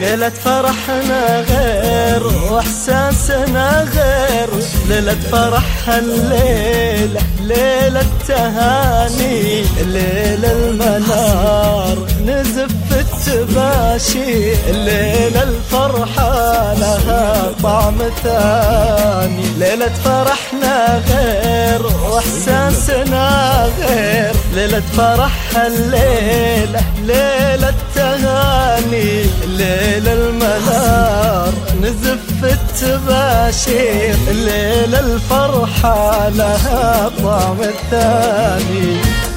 ليلة فرحنا غير واحساسنا غير، ليلة فرحها الليلة ليلة تهاني، ليلة المنار نزف التباشي، الليلة الفرحة لها طعم ثاني. ليلة فرحنا غير واحساسنا غير، ليلة فرحها الليلة ليلة تهاني، ليلة المنار نزف التباشير، الليلة الفرحة لها طعم الثاني.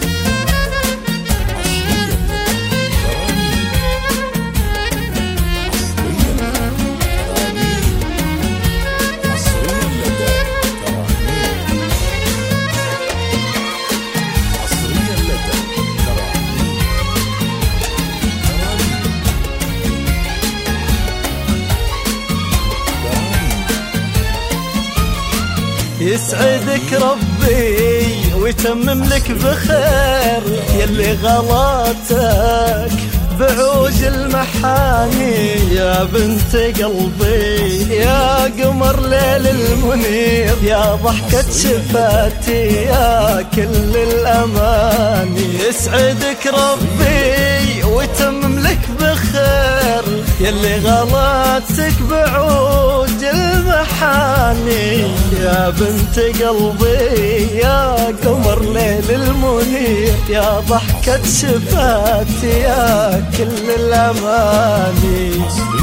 يسعدك ربي ويتمم لك بخير، يلي غلاتك بعوج المحاني، يا بنت قلبي يا قمر ليل المنير، يا ضحكة شفاتي يا كل الأماني. يسعدك ربي ويتمم لك بخير، يلي غلاتك بعوج المحاني، يا بنت قلبي يا قمر ليل المنير، يا ضحكة شفاتي يا كل الأماني.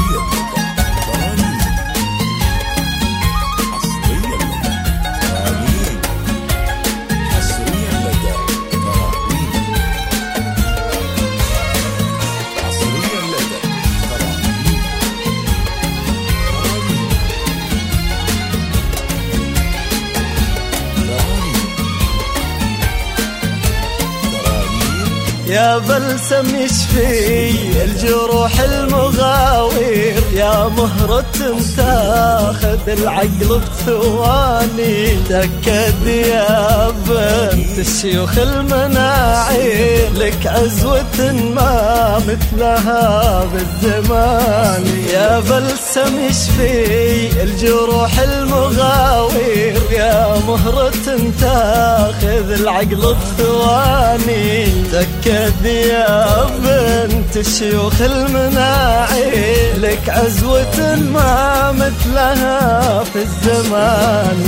يا بلسم يشفي الجروح المغاوير، يا مهرة تاخذ العقل بثواني، تأكد يا بنت الشيوخ المناعير، لك عزوة ما مثلها بالزمان. يا بلسم يشفي الجروح المغاوير، يا مهرة تاخذ العقل بثواني، تأكد يا بنت الشيوخ المناعي، لك عزوة ما مثلها في الزمان.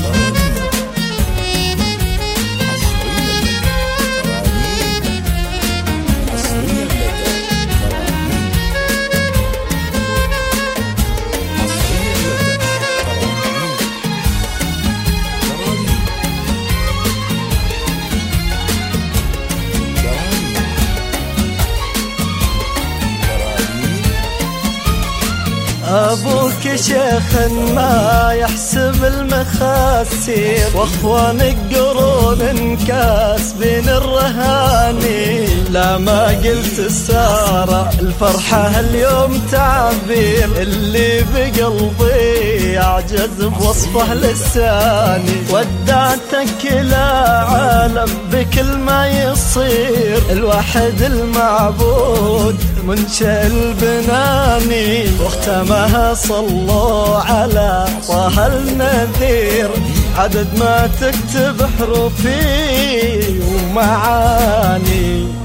أبوك شيخ ما يحسب المخاسير، واخوانك قرون انكاس بين الرهاني، لا ما قلت السارة الفرحة اليوم تعبير، اللي بقلبي يعجز بوصفه لساني، ودعتك لا عالم بكل ما يصير، الواحد المعبود منشأ البناني، واختمها صلوا على طه النذير، عدد ما تكتب حروفي ومعاني.